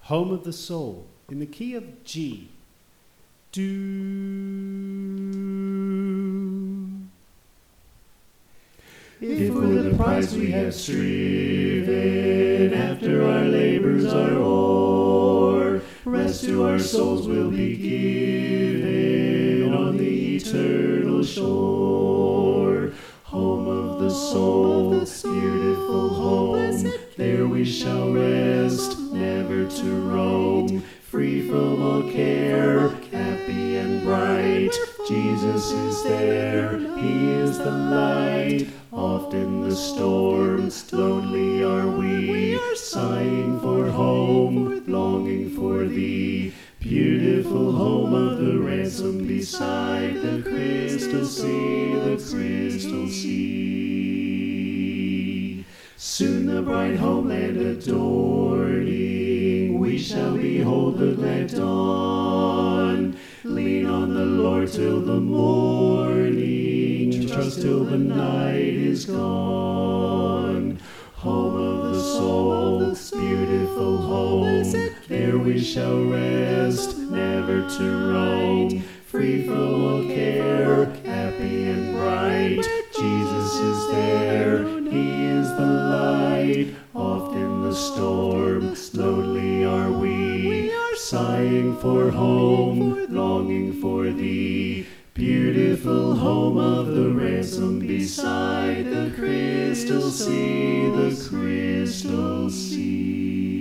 Home of the Soul, in the key of G. Do. If for the prize we have striven, after our labors are o'er, rest to our souls will be given on the eternal shore. Home of the soul, beautiful home, there we shall rest, never to roam, free from all care, happy and bright. Jesus is there, he is the light. Oft in the storm, lonely are we, sighing for home, longing for thee. Beautiful home of the ransom beside the crystal sea, the crystal sea. Soon the bright homeland adorning, we shall behold the glad dawn. Lean on the Lord till the morning, trust till the night is gone. Home of the soul, beautiful home, there we shall rest, never to roam, free from all care, happy and bright. Jesus is there, he is the light. Oft in the storm, lonely are we, sighing for home, longing for thee. Beautiful home of the ransom beside the crystal sea, the crystal sea.